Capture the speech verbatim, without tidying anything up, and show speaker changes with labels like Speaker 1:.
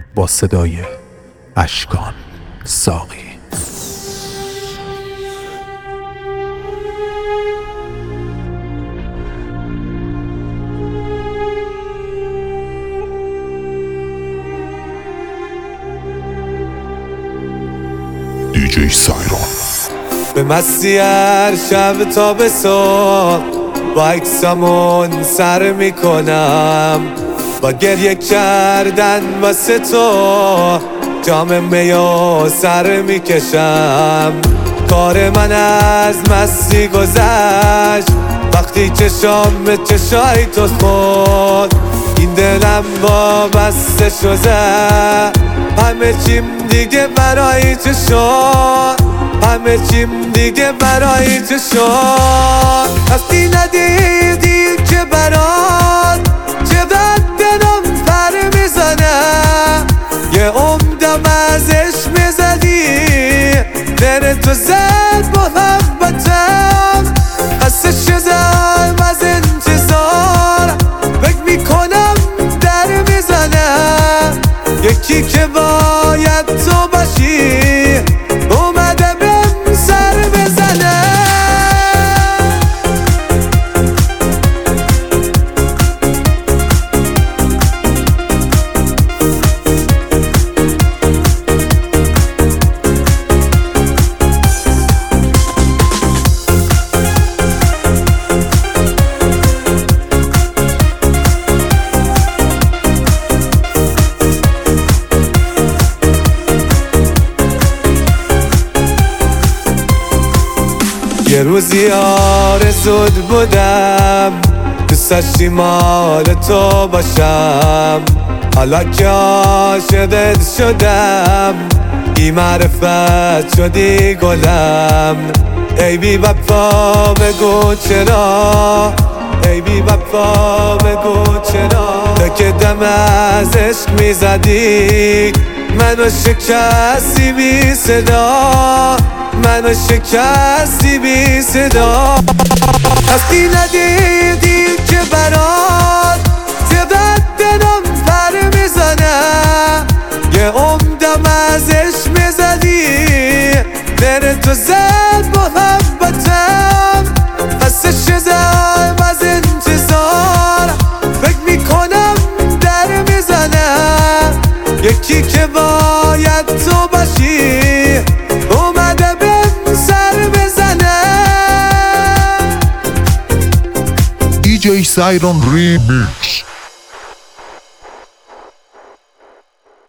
Speaker 1: با صدای اشکان ساقی.
Speaker 2: دیجی سایران
Speaker 3: به مستی هر شب تابستون با عکسامون سر میکنم، با گریه کردن واسه تو جام میو سر میکشم. کار من از مستی گذشت وقتی چشام به چشای تو خود، این دلم وابسته شده همه چیم دیگه برای تو شد، همه چیم دیگه برای تو شد. وقتی ندیدی که برات چقدر دلم پر میزنه، یه عمدم ازش میزدی دل تو زد محبتم، خسته شدم از انتظار فکر میکنم در میزنه، یکی که باید تو باشی اومده بهم سر بزنه. یه روزی آرزوت بودم دوست داشتی مال تو باشم، حالا که عاشقت شدم بی معرفت شدی گلم. ای بی وفا بگو چرا، ای بی وفا بگو چرا، تو که دم از عشق میزدی منو شکستی بی صدا، منو شکستی بی صدا. وقتی ندیدی که برات چقدر دلم پر میزنه، یه عمدم ازش میزدی دل تو زد محبتم، خسته شدم از انتظار فکر میکنم در میزنه، یکی که باید تو باشی اومده بهم سر بزنه.
Speaker 2: دیجی سایران ریمیکس.